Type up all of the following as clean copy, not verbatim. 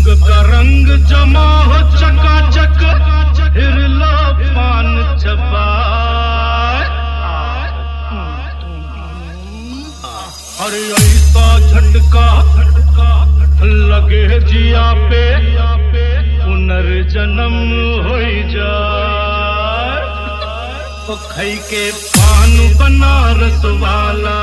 अंग का रंग जमा हो चकाचक, हिरला पान चबाए। अरे ऐसा झटका लगे जिया पे, पुनर्जन्म हो जाए। ओ खई के पान बनारस वाला,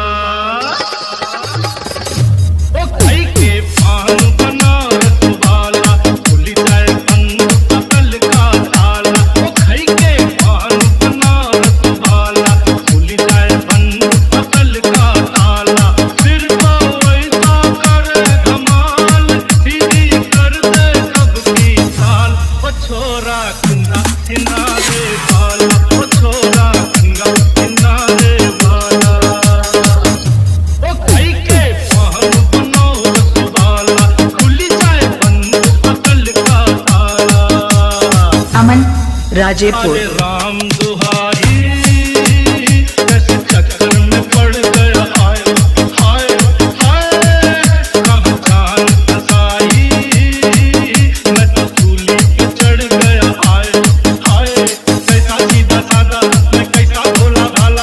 ओ खई के पान बनारस वाला, खुल जाए बंद अकल का ताला। ओ खई के पान बनारस वाला, खुल जाए बंद अकल का ताला। फिर तो ऐसा करे धमाल, सीधी कर दे सबकी चाल। ओ छोरा कुंदा किनारे वाला, ओ छोरा कुंदा किनारे वाला। ओ खई के पान बनारस वाला, खुल जाए बंद अकल का ताला। अमन राजेपुर। अरे राम दुहाई, कैसे चक्कर में पड़ गया हाय हाय हाय। कहाँ जान फसाई, मैं तो सूली पे चढ़ गया हाय हाय। कैसा सीधा साधा, मैं कैसा भोला भाला।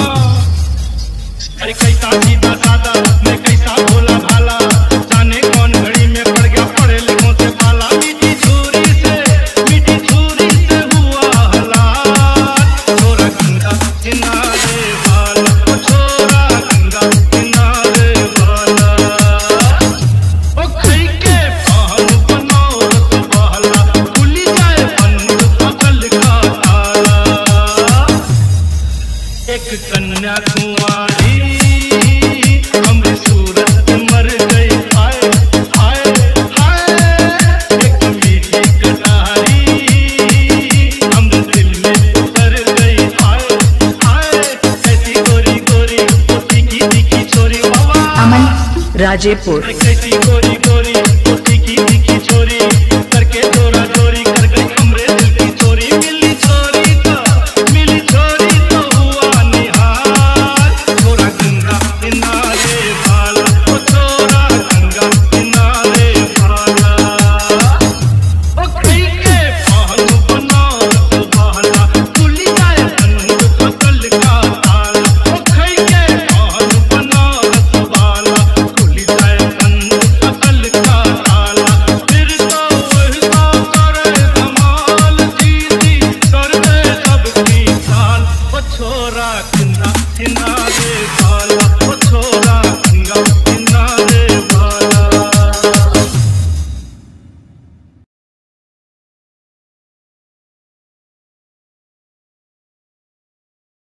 अरे कैसा सीधा साधा, मैं कैसा भोला भाला। जाने कौन घड़ी में पड़ गया पढ़े लिखों से पाला। मीठी छुरी से हुआ हलाल। छोरा गंगा किनारे वाला, ओ छोरा गंगा किनारे वाला। ओ खई के पान बनारस वाला, खुल जाए बंद अकल का ताला। एक कन्या कुंवारी हमरी सूरत मर गई हाय हाय हाय। एक मीठी कटारी हमरे दिल में उतर गई हाय हाय। कैसी गोरी गोरी ओ तीखी तीखी छोरी बाबा। अमन राजेपुर। कैसी गोरी गोरी ओ तीखी तीखी छोरी।